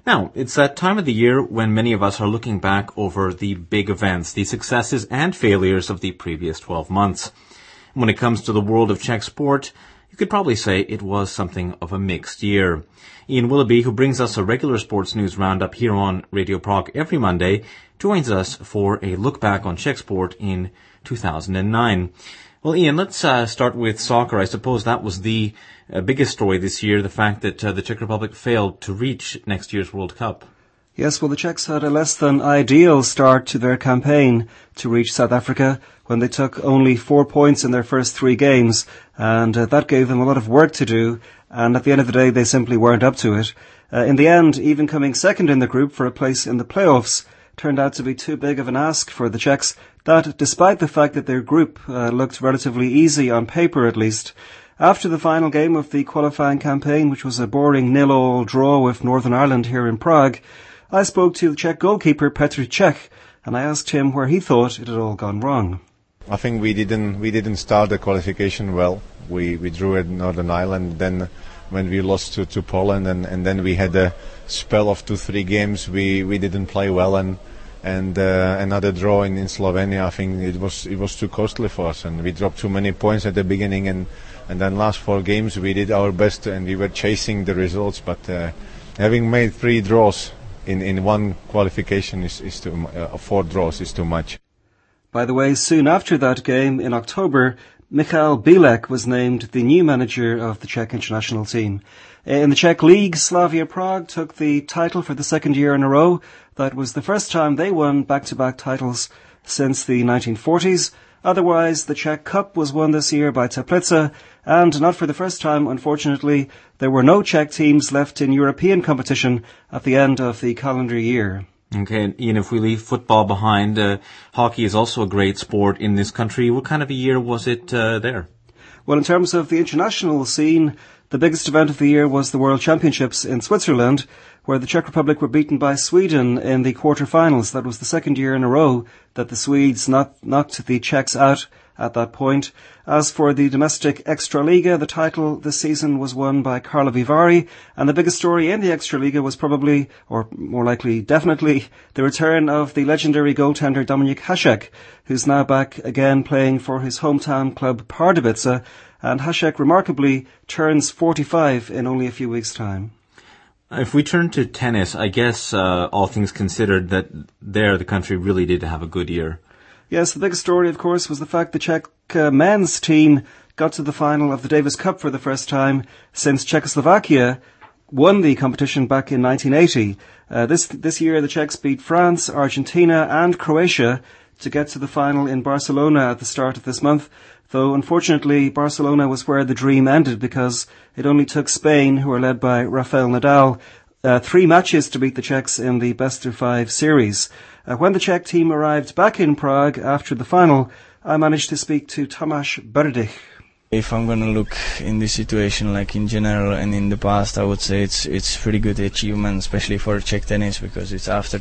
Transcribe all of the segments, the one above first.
Now, it's that time of the year when many of us are looking back over the big events, the successes and failures of the previous 12 months. When it comes to the world of Czech sport, you could probably say it was something of a mixed year. Ian Willoughby, who brings us a regular sports news roundup here on Radio Prague every Monday, joins us for a look back on Czech sport in 2009. Well, Ian, let's start with soccer. I suppose that was the biggest story this year, the fact that the Czech Republic failed to reach next year's World Cup. Yes, well, the Czechs had a less than ideal start to their campaign to reach South Africa when they took only 4 points in their first 3 games, and that gave them a lot of work to do, and at the end of the day they simply weren't up to it. In the end, even coming second in the group for a place in the playoffs turned out to be too big of an ask for the Czechs, that despite the fact that their group looked relatively easy on paper at least. After the final game of the qualifying campaign, which was a boring 0-0 draw with Northern Ireland here in Prague, I spoke to the Czech goalkeeper Petr Cech, and I asked him where he thought it had all gone wrong. I think we didn't start the qualification well. We drew at Northern Ireland, then when we lost to Poland, and then we had a spell of 2-3 games we didn't play well, and another draw in Slovenia. I think it was too costly for us, and we dropped too many points at the beginning, and then last 4 games we did our best and we were chasing the results, but having made 3 draws in one qualification is too 4 draws is too much. By the way, soon after that game in October, Michal Bílek was named the new manager of the Czech international team. In the Czech League, Slavia Prague took the title for the second year in a row. That was the first time they won back-to-back titles since the 1940s. Otherwise, the Czech Cup was won this year by Teplice, and not for the first time, unfortunately, there were no Czech teams left in European competition at the end of the calendar year. Okay, Ian, if we leave football behind, hockey is also a great sport in this country. What kind of a year was it there? Well, in terms of the international scene, the biggest event of the year was the World Championships in Switzerland, where the Czech Republic were beaten by Sweden in the quarter-finals. That was the second year in a row that the Swedes knocked the Czechs out at that point. As for the domestic Extraliga, the title this season was won by Karlovy Vary, and the biggest story in the Extraliga was probably, or more likely definitely, the return of the legendary goaltender Dominik Hasek, who's now back again playing for his hometown club Pardubice, and Hasek remarkably turns 45 in only a few weeks' time. If we turn to tennis, I guess all things considered that there the country really did have a good year. Yes, the biggest story, of course, was the fact the Czech men's team got to the final of the Davis Cup for the first time since Czechoslovakia won the competition back in 1980. This year, the Czechs beat France, Argentina and Croatia to get to the final in Barcelona at the start of this month, though unfortunately Barcelona was where the dream ended because it only took Spain, who are led by Rafael Nadal, 3 matches to beat the Czechs in the best-of-5 series. When the Czech team arrived back in Prague after the final, I managed to speak to Tomáš Berdych. If I'm going to look in this situation like in general and in the past, I would say it's pretty good achievement, especially for Czech tennis, because it's after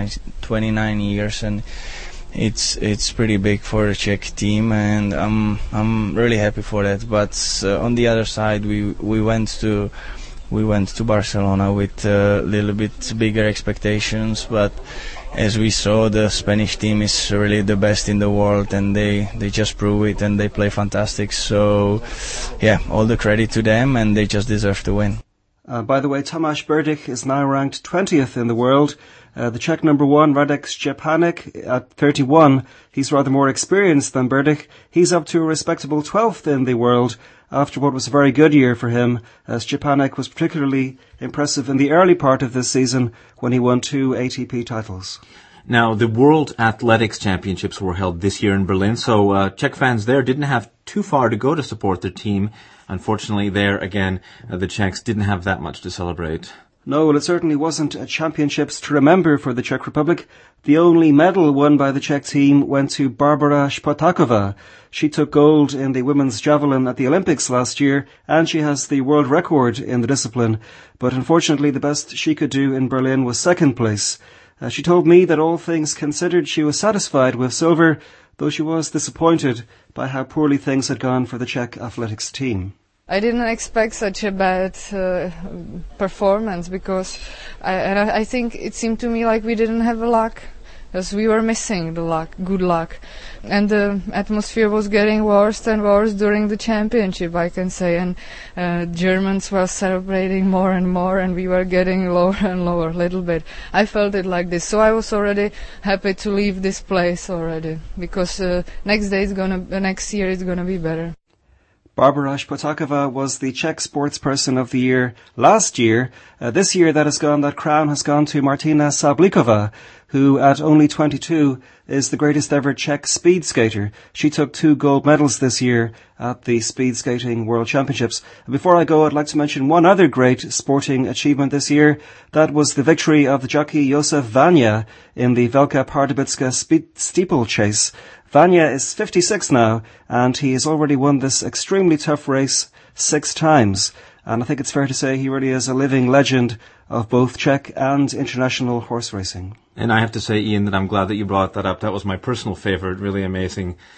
29 years and it's pretty big for a Czech team, and I'm really happy for that. But on the other side, we went to Barcelona with a little bit bigger expectations, but as we saw, the Spanish team is really the best in the world, and they just prove it, and they play fantastic. So, yeah, all the credit to them, and they just deserve to win. By the way, Tomáš Berdych is now ranked 20th in the world. The Czech number 1, Radek Štěpánek, at 31. He's rather more experienced than Berdych. He's up to a respectable 12th in the world after what was a very good year for him. Štěpánek was particularly impressive in the early part of this season when he won 2 ATP titles. Now, the World Athletics Championships were held this year in Berlin, so Czech fans there didn't have too far to go to support their team. Unfortunately, there again, the Czechs didn't have that much to celebrate. No, well, it certainly wasn't a championships to remember for the Czech Republic. The only medal won by the Czech team went to Barbara Špatáková. She took gold in the women's javelin at the Olympics last year, and she has the world record in the discipline. But unfortunately, the best she could do in Berlin was second place. She told me that all things considered, she was satisfied with silver, though she was disappointed by how poorly things had gone for the Czech athletics team. I didn't expect such a bad performance, because I think it seemed to me like we didn't have luck, because we were missing the good luck. And the atmosphere was getting worse and worse during the championship, I can say, and Germans were celebrating more and more, and we were getting lower and lower a little bit. I felt it like this, so I was already happy to leave this place already, because next year it's gonna be better. Barbara Špotáková was the Czech Sportsperson of the Year last year. This year that crown has gone to Martina Sablikova, who at only 22 is the greatest ever Czech speed skater. She took 2 gold medals this year at the Speed Skating World Championships. Before I go, I'd like to mention one other great sporting achievement this year. That was the victory of the jockey Josef Vanya in the Velká Pardubická steeplechase. Vanya is 56 now, and he has already won this extremely tough race 6 times. And I think it's fair to say he really is a living legend of both Czech and international horse racing. And I have to say, Ian, that I'm glad that you brought that up. That was my personal favorite, really amazing.